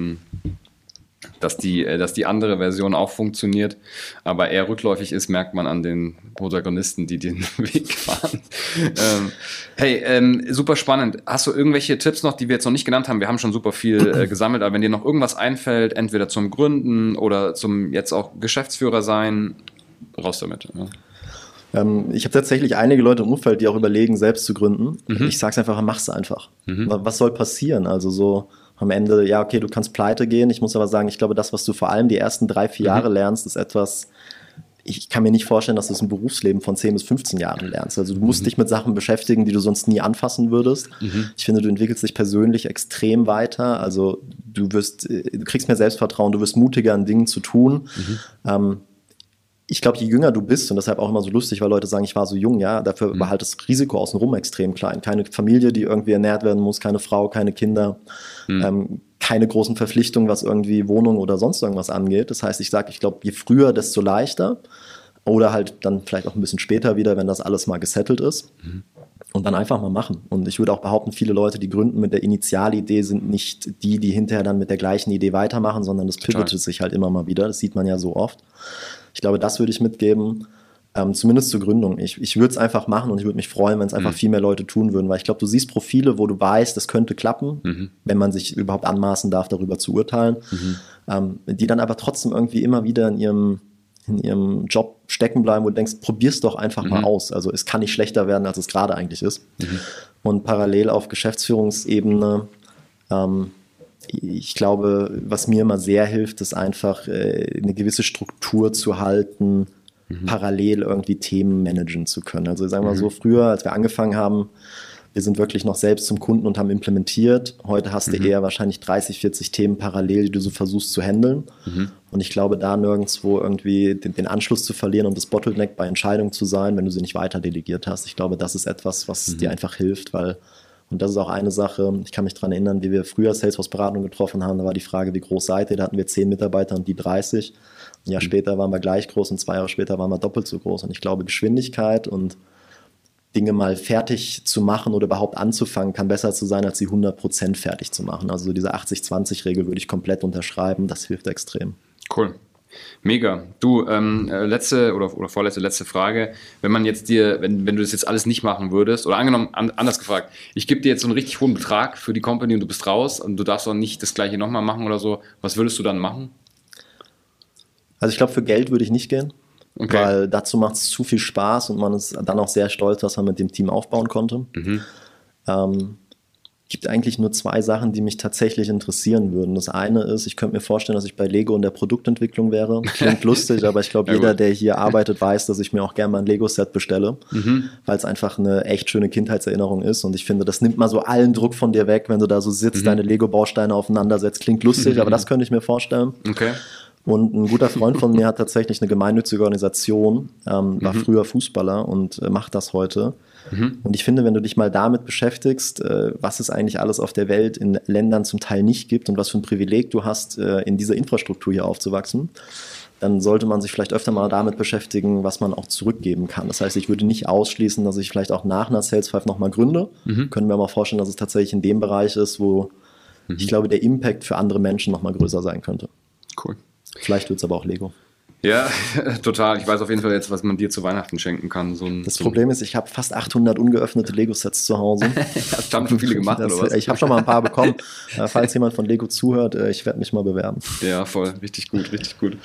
dass die andere Version auch funktioniert, aber eher rückläufig ist, merkt man an den Protagonisten, die den Weg fahren. Super spannend. Hast du irgendwelche Tipps noch, die wir jetzt noch nicht genannt haben? Wir haben schon super viel gesammelt, aber wenn dir noch irgendwas einfällt, entweder zum Gründen oder zum jetzt auch Geschäftsführer sein, raus damit. Ja. Ich habe tatsächlich einige Leute im Umfeld, die auch überlegen, selbst zu gründen. Ich sage es einfach, mach's einfach. Was soll passieren? Also so am Ende, ja, okay, du kannst pleite gehen. Ich muss aber sagen, ich glaube, das, was du vor allem die ersten 3, 4 Jahre lernst, ist etwas, ich kann mir nicht vorstellen, dass du es im Berufsleben von 10 bis 15 Jahren lernst. Also du musst dich mit Sachen beschäftigen, die du sonst nie anfassen würdest. Ich finde, du entwickelst dich persönlich extrem weiter. Also du kriegst mehr Selbstvertrauen, du wirst mutiger an Dingen zu tun. Ich glaube, je jünger du bist, und deshalb auch immer so lustig, weil Leute sagen, ich war so jung, ja, dafür war halt das Risiko außenrum extrem klein. Keine Familie, die irgendwie ernährt werden muss, keine Frau, keine Kinder, keine großen Verpflichtungen, was irgendwie Wohnung oder sonst irgendwas angeht. Das heißt, ich glaube, je früher, desto leichter. Oder halt dann vielleicht auch ein bisschen später wieder, wenn das alles mal gesettelt ist. Und dann einfach mal machen. Und ich würde auch behaupten, viele Leute, die gründen mit der Initialidee, sind nicht die hinterher dann mit der gleichen Idee weitermachen, sondern das pivotet sich halt immer mal wieder. Das sieht man ja so oft. Ich glaube, das würde ich mitgeben. Zumindest zur Gründung. Ich würde es einfach machen und ich würde mich freuen, wenn es einfach viel mehr Leute tun würden, weil ich glaube, du siehst Profile, wo du weißt, das könnte klappen, wenn man sich überhaupt anmaßen darf, darüber zu urteilen, die dann aber trotzdem irgendwie immer wieder in ihrem Job stecken bleiben, wo du denkst, probier's doch einfach mal aus. Also es kann nicht schlechter werden, als es gerade eigentlich ist. Und parallel auf Geschäftsführungsebene, ich glaube, was mir immer sehr hilft, ist einfach eine gewisse Struktur zu halten, parallel irgendwie Themen managen zu können. Also sagen wir mal so, früher, als wir angefangen haben, wir sind wirklich noch selbst zum Kunden und haben implementiert. Heute hast du eher wahrscheinlich 30, 40 Themen parallel, die du so versuchst zu handeln. Und ich glaube, da nirgendwo irgendwie den Anschluss zu verlieren und das Bottleneck bei Entscheidungen zu sein, wenn du sie nicht weiter delegiert hast. Ich glaube, das ist etwas, was dir einfach hilft, weil, und das ist auch eine Sache, ich kann mich daran erinnern, wie wir früher Salesforce-Beratung getroffen haben, da war die Frage, wie groß seid ihr? Da hatten wir 10 Mitarbeiter und die 30. Ein Jahr später waren wir gleich groß und 2 Jahre später waren wir doppelt so groß. Und ich glaube, Geschwindigkeit und Dinge mal fertig zu machen oder überhaupt anzufangen, kann besser zu sein, als sie 100% fertig zu machen. Also diese 80-20-Regel würde ich komplett unterschreiben. Das hilft extrem. Cool. Mega. Du, letzte Frage. Wenn man jetzt wenn du das jetzt alles nicht machen würdest, oder angenommen, anders gefragt, ich gebe dir jetzt so einen richtig hohen Betrag für die Company und du bist raus und du darfst auch nicht das Gleiche nochmal machen oder so, was würdest du dann machen? Also ich glaube, für Geld würde ich nicht gehen, weil dazu macht es zu viel Spaß und man ist dann auch sehr stolz, was man mit dem Team aufbauen konnte. Gibt eigentlich nur 2 Sachen, die mich tatsächlich interessieren würden. Das eine ist, ich könnte mir vorstellen, dass ich bei Lego in der Produktentwicklung wäre. Klingt lustig, aber ich glaube, jeder, der hier arbeitet, weiß, dass ich mir auch gerne mal ein Lego-Set bestelle, weil es einfach eine echt schöne Kindheitserinnerung ist. Und ich finde, das nimmt mal so allen Druck von dir weg, wenn du da so sitzt, deine Lego-Bausteine aufeinander setzt. Klingt lustig, aber das könnte ich mir vorstellen. Und ein guter Freund von mir hat tatsächlich eine gemeinnützige Organisation, war früher Fußballer und macht das heute. Und ich finde, wenn du dich mal damit beschäftigst, was es eigentlich alles auf der Welt in Ländern zum Teil nicht gibt und was für ein Privileg du hast, in dieser Infrastruktur hier aufzuwachsen, dann sollte man sich vielleicht öfter mal damit beschäftigen, was man auch zurückgeben kann. Das heißt, ich würde nicht ausschließen, dass ich vielleicht auch nach einer Sales 5 nochmal gründe. Können wir mal vorstellen, dass es tatsächlich in dem Bereich ist, wo ich glaube, der Impact für andere Menschen nochmal größer sein könnte. Cool. Vielleicht wird es aber auch Lego. Ja, total. Ich weiß auf jeden Fall jetzt, was man dir zu Weihnachten schenken kann. Das Problem ist, ich habe fast 800 ungeöffnete Lego-Sets zu Hause. Hast du schon viele gemacht, oder was? Ich habe schon mal ein paar bekommen. Falls jemand von Lego zuhört, ich werde mich mal bewerben. Ja, voll. Richtig gut, richtig gut.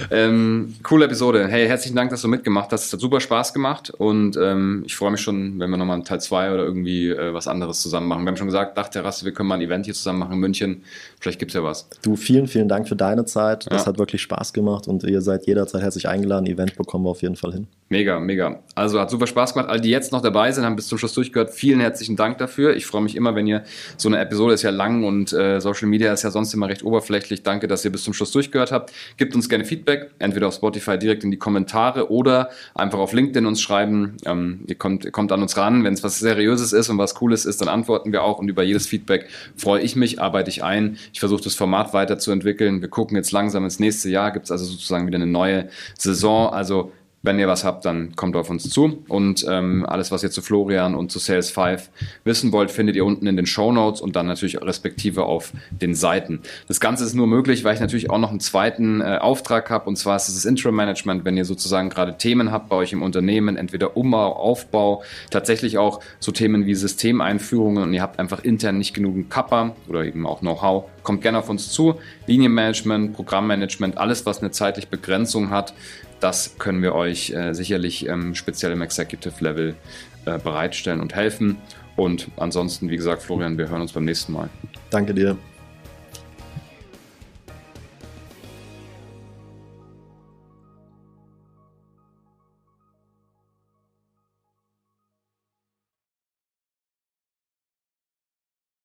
Coole Episode. Hey, herzlichen Dank, dass du mitgemacht hast. Es hat super Spaß gemacht und ich freue mich schon, wenn wir nochmal einen Teil 2 oder irgendwie was anderes zusammen machen. Wir haben schon gesagt, Dachterrasse, wir können mal ein Event hier zusammen machen in München. Vielleicht gibt es ja was. Du, vielen, vielen Dank für deine Zeit. Das hat wirklich Spaß gemacht und ihr seid jederzeit herzlich eingeladen. Event bekommen wir auf jeden Fall hin. Mega, mega. Also hat super Spaß gemacht. All die jetzt noch dabei sind, haben bis zum Schluss durchgehört. Vielen herzlichen Dank dafür. Ich freue mich immer, wenn ihr, so eine Episode ist ja lang und Social Media ist ja sonst immer recht oberflächlich. Danke, dass ihr bis zum Schluss durchgehört habt. Gebt uns gerne Feedback, entweder auf Spotify direkt in die Kommentare oder einfach auf LinkedIn uns schreiben. Ihr kommt an uns ran. Wenn es was Seriöses ist und was Cooles ist, dann antworten wir auch und über jedes Feedback freue ich mich, arbeite ich ein. Ich versuche das Format weiterzuentwickeln. Wir gucken jetzt langsam ins nächste Jahr. Gibt es also sozusagen wieder eine neue Saison. Also wenn ihr was habt, dann kommt auf uns zu. Und alles, was ihr zu Florian und zu Sales 5 wissen wollt, findet ihr unten in den Shownotes und dann natürlich respektive auf den Seiten. Das Ganze ist nur möglich, weil ich natürlich auch noch einen zweiten Auftrag habe. Und zwar ist es das Interim-Management, wenn ihr sozusagen gerade Themen habt bei euch im Unternehmen, entweder Umbau, Aufbau, tatsächlich auch so Themen wie Systemeinführungen und ihr habt einfach intern nicht genügend Kappa oder eben auch Know-how, kommt gerne auf uns zu. Linienmanagement, Programmmanagement, alles, was eine zeitliche Begrenzung hat, das können wir euch sicherlich speziell im Executive-Level bereitstellen und helfen. Und ansonsten, wie gesagt, Florian, wir hören uns beim nächsten Mal. Danke dir.